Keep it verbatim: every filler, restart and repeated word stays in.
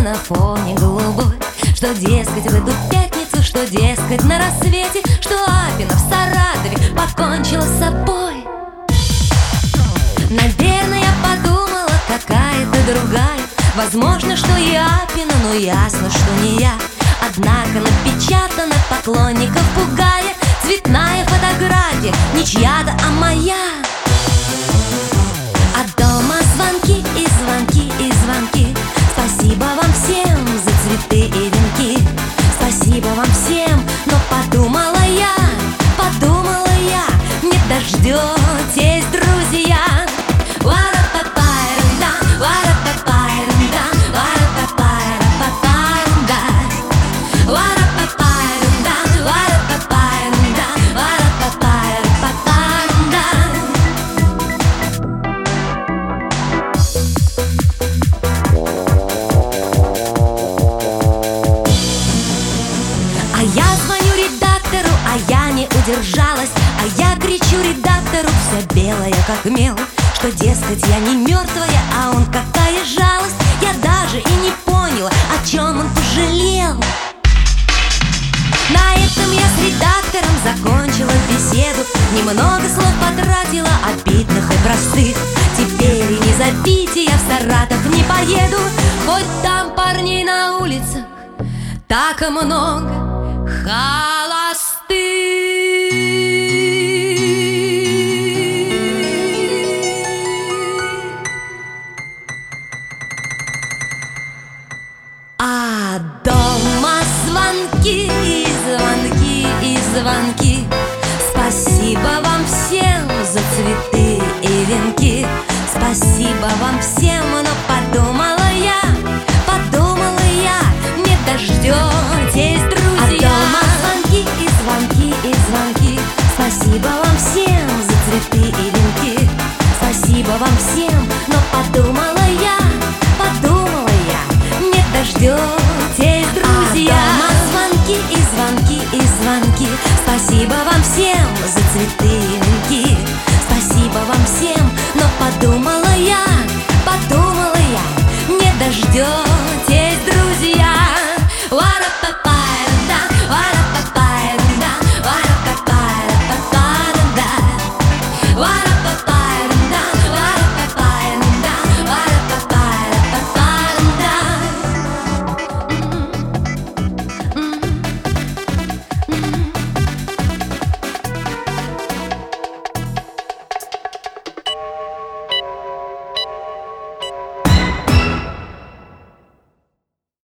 на фоне голубой, что, дескать, в эту пятницу, что, дескать, на рассвете, что Апина в Саратове покончила с собой. Наверное, я подумала, какая-то другая. Возможно, что и Апина, но ясно, что не я. Однако напечатана поклонников пугая цветная фотография, не чья-то, а моя. А дома звонки и звонки и звонки. Спасибо вам всем за цветы и венки. Спасибо вам всем, но подумала я, подумала я, не дождетесь, друзья. Я звоню редактору, а я не удержалась. А я кричу редактору, вся белая как мел, что, дескать, я не мертвая, а он какая жалость. Я даже и не поняла, о чем он пожалел. На этом я с редактором закончила беседу. Немного слов потратила, обидных и простых. Теперь и не зовите, я в Саратов не поеду. Хоть там парней на улицах так много холостых. А дома звонки и звонки и звонки. Спасибо вам всем за цветы и венки. Спасибо вам всем, но подумала я, подумала я, не дождетесь, друзья. А дома звонки и звонки и звонки. Спасибо вам всем за цветы и венки. Спасибо вам всем, но подумала я, подумала я, не дождетесь, друзья. А дома звонки и звонки и звонки. Спасибо вам.